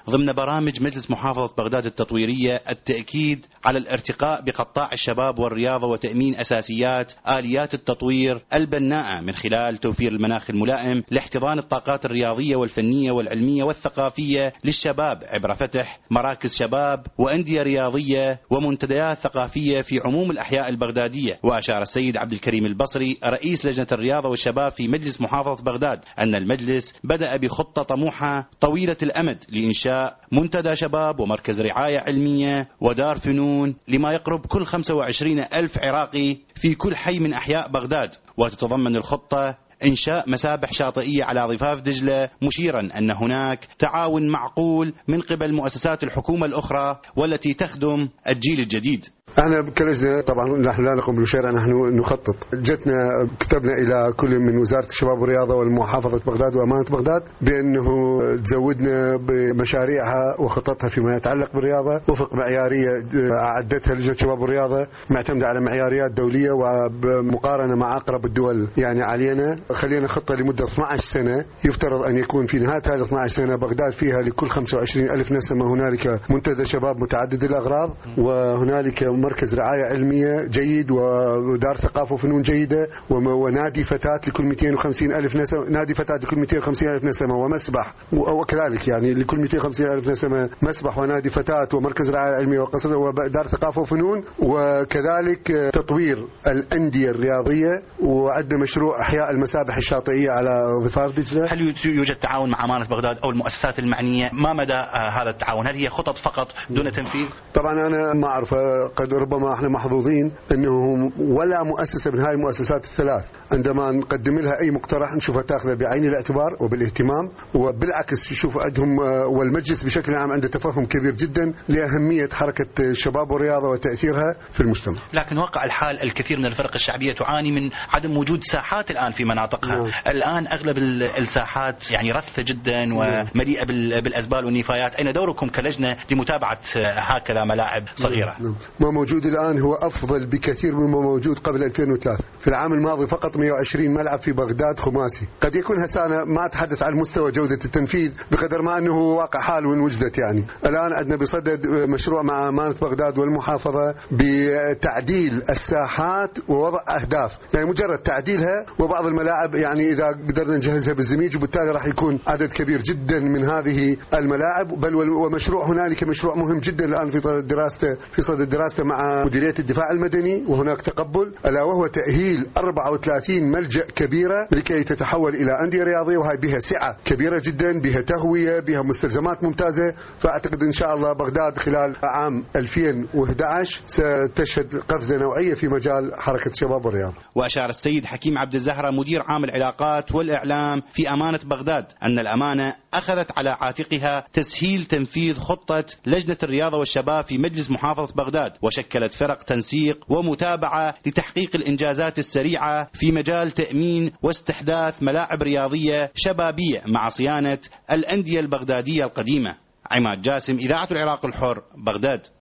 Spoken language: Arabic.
ضمن برامج مجلس محافظة بغداد التطويرية التأكيد على الارتقاء بقطاع الشباب والرياضة وتأمين أساسيات آليات التطوير البناءة من خلال توفير المناخ الملائم لاحتضان الطاقات الرياضية والفنية والعلمية والثقافية للشباب عبر فتح مراكز شباب وأندية رياضية ومنتديات ثقافية في عموم الأحياء البغدادية. وأشار السيد عبد الكريم البصري رئيس لجنة الرياضة والشباب في مجلس محافظة بغداد أن المجلس بدأ بخطة طموحة طويلة الأمد لإنشاء منتدى شباب ومركز رعاية علمية ودار فنون لما يقرب كل 25 ألف عراقي في كل حي من أحياء بغداد. وتتضمن الخطة إنشاء مسابح شاطئية على ضفاف دجلة، مشيرا أن هناك تعاون معقول من قبل مؤسسات الحكومة الأخرى والتي تخدم الجيل الجديد. احنا كلجنة طبعا نحن لا نقوم بالمشاريع، نحن نخطط. جتنا كتبنا الى كل من وزارة الشباب والرياضة والمحافظة بغداد وامانة بغداد بانه تزودنا بمشاريعها وخططها فيما يتعلق بالرياضة وفق معيارية اعدتها لجنة الشباب والرياضة معتمدة على معياريات دولية وبمقارنة مع اقرب الدول يعني علينا. خلينا خطة لمدة 12 سنة، يفترض ان يكون في نهاية هذه 12 سنة بغداد فيها لكل 25 ألف نسمة هنالك منتدى شباب متعدد الاغراض، وهنالك مركز رعاية علمية جيد ودار ثقافة وفنون جيدة ونادي فتاة لكل 250 ألف نسمة، نادي فتاة لكل 250 ألف نسمة ومسبح، وكذلك يعني لكل 250 ألف نسمة مسبح ونادي فتاة ومركز رعاية علمية وقصر ودار ثقافة وفنون، وكذلك تطوير الأندية الرياضية، وعندنا مشروع إحياء المسابح الشاطئية على ضفاف دجلة. هل يوجد تعاون مع أمانة بغداد أو المؤسسات المعنية؟ ما مدى هذا التعاون؟ هل هي خطط فقط دون تنفيذ؟ طبعا أنا ما أعرف، قد ربما احنا محظوظين انه ولا مؤسسه من هاي المؤسسات الثلاث عندما نقدم لها اي مقترح نشوفها تاخذه بعين الاعتبار وبالاهتمام، وبالعكس يشوف عندهم والمجلس بشكل عام عنده تفهم كبير جدا لاهميه حركه الشباب والرياضه وتاثيرها في المجتمع. لكن واقع الحال الكثير من الفرق الشعبيه تعاني من عدم وجود ساحات الان في مناطقها. الان اغلب الساحات يعني رثه جدا ومليئه بالازبال والنفايات. اين دوركم كلجنه لمتابعه هكذا ملاعب صغيره؟ ما موجود الآن هو أفضل بكثير مما موجود قبل 2003. في العام الماضي فقط 120 ملعب في بغداد خماسي. قد يكون هسه ما أتحدث عن مستوى جودة التنفيذ بقدر ما أنه واقع حال وإن وجدت. يعني الآن عندنا بصدد مشروع مع أمانة بغداد والمحافظة بتعديل الساحات ووضع أهداف، يعني مجرد تعديلها، وبعض الملاعب يعني إذا قدرنا نجهزها بالزميج وبالتالي راح يكون عدد كبير جدا من هذه الملاعب. بل ومشروع هنالك مشروع مهم جدا الآن في صدد دراسته مع مديرية الدفاع المدني وهناك تقبل، ألا وهو تأهيل 34 ملجأ كبيرة لكي تتحول إلى أندية رياضية، وهي بها سعة كبيرة جدا، بها تهوية، بها مستلزمات ممتازة. فأعتقد إن شاء الله بغداد خلال عام 2011 ستشهد قفزة نوعية في مجال حركة الشباب والرياضة. وأشار السيد حكيم عبد الزهرة مدير عام العلاقات والإعلام في أمانة بغداد أن الأمانة أخذت على عاتقها تسهيل تنفيذ خطة لجنة الرياضة والشباب في مجلس محافظة بغداد، وشكلت فرق تنسيق ومتابعة لتحقيق الإنجازات السريعة في مجال تأمين واستحداث ملاعب رياضية شبابية مع صيانة الأندية البغدادية القديمة. عماد جاسم، إذاعة العراق الحر، بغداد.